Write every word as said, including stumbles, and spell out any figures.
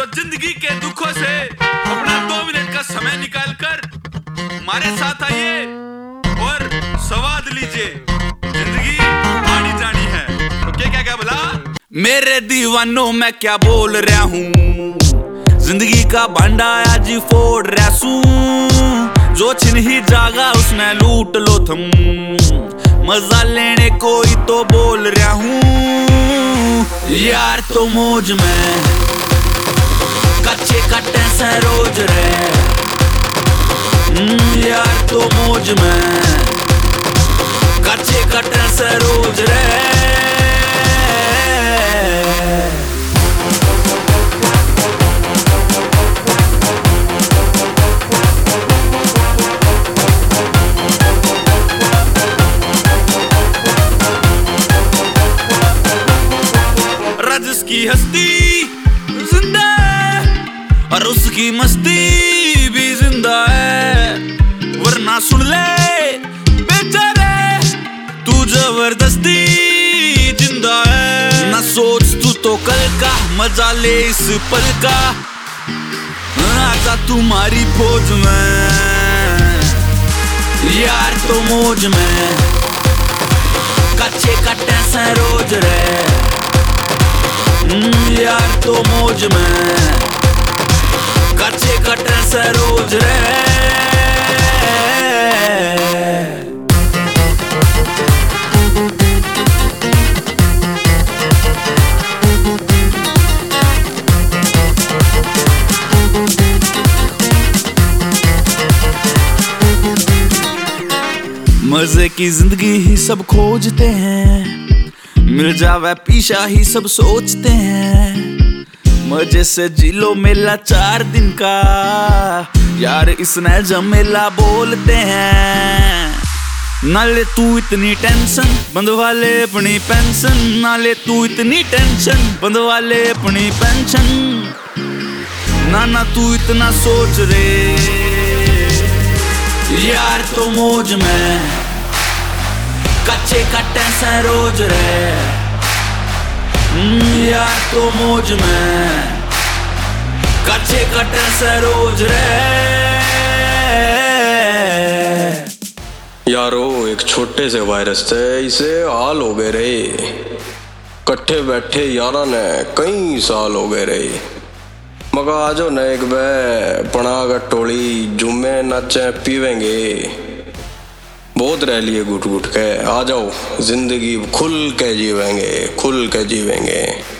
जिंदगी के दुखों से अपना दो मिनट का समय निकाल कर हमारे साथ आइए और स्वाद लीजिए। जिंदगी आनी जानी है तो क्या क्या क्या बोला मेरे दीवानों, मैं क्या बोल रहा हूँ। जिंदगी का भांडा आज फोड़ रहा सू, जो छिन ही जागा उसने लूट लो थम। मजा लेने कोई तो बोल रहा हूँ यार, तो मौज में कच्चे कट्टे से रोज रे यार, तो मौज में कच्चे कट्टे से रोज रे। की हस्ती जिंदा है और उसकी मस्ती भी जिंदा है, वरना सुन ले बेचारे तू जबरदस्ती जिंदा है। ना सोच तू तो कल का, मजा ले इस पल का, आजा तुम्हारी फौज में यार, तो मौज में कच्चे कट्टे से रोज रे यार, तो मौज में कच्चे कट्टे से रोज रे। मजे की जिंदगी ही सब खोजते हैं, मिल जावे पीछा ही सब सोचते हैं। मजे से जी लो मेला चार दिन का यार, इसने जमेला बोलते हैं। ना ले तू इतनी टेंशन, बंधवा ले अपनी पेंशन। ना ले तू इतनी टेंशन, बंधवा ले अपनी पेंशन। ना ना तू इतना सोच रे यार, तो मौज में कच्चे कट्टे से रोज रे यार, तो मौज में कच्चे कट्टे से रोज रे। यारो एक छोटे से वायरस से इसे हाल हो गए रे, कट्ठे बैठे यारा ने कई साल हो गए रे। मगा आजो न एक बे पनाग टोली जुम्मे नाचे पीवेंगे, बहुत रह लिए घुट घुट के। आ जाओ जिंदगी खुल के जीवेंगे, खुल के जीवेंगे।